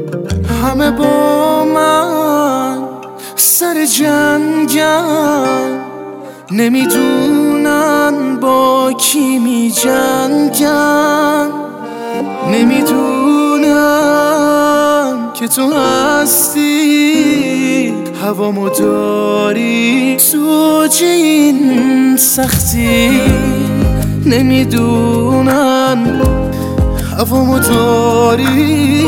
همه با من سر جنگن، نمیدونن با کی می جنگن، نمیدونن که تو هستی هوامو داری تو این سختی، نمیدونن هوامو داری.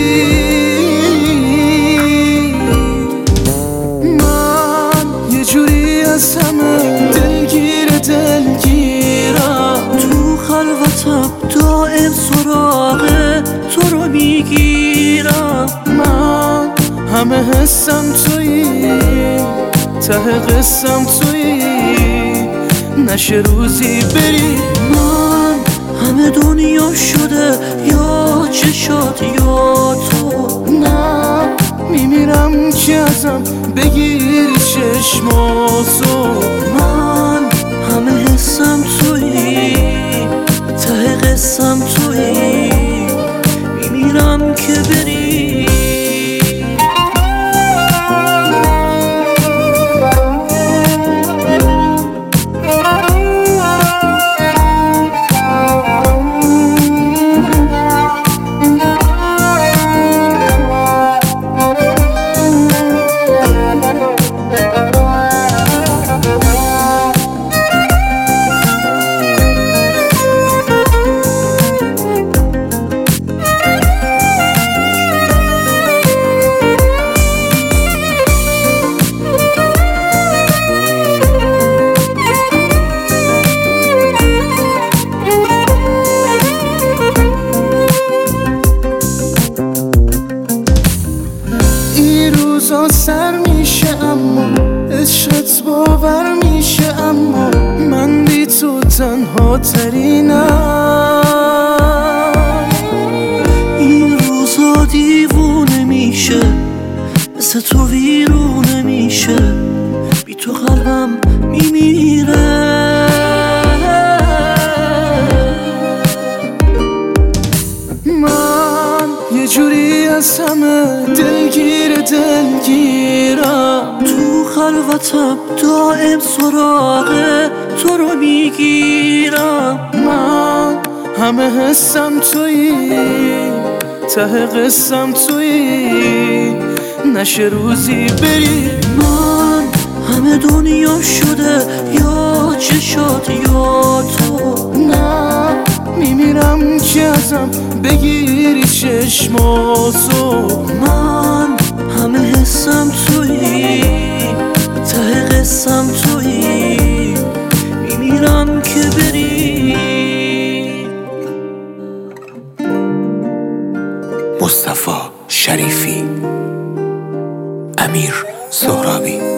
من یه جوری از همه دلگیرم، تو خلوتم دائم سراغ تو رو میگیرم. من همه حسم تویی، ته قصم تویی، نشه روزی بری. من همه دنیا شده یا چشات یا تو، نه میمیرم که ازم بگیری چشماتو. من همه حسم تویی، ته قصم تویی، میمیرم که بری. روزا سر میشه اما عشقت باور میشه، اما من بی تو تنها ترینم. این روزا دیوونه میشه، مثل تو ویرونه میشه، بی تو قلبم میمیره. من یه جوری از همه دلگیرم، تو خلوتم دائم سراغ تو رو میگیرم. من همه حسم تویی، ته قصم تویی، نشه روزی بری. من همه دنیا شده یا چشات یا تو، نه میمیرم که ازم بگیری چشماتو. من همه حسم تویی، ته قصم تویی، میمیرم که بری. مصطفی شریفی، امیر سهرابی.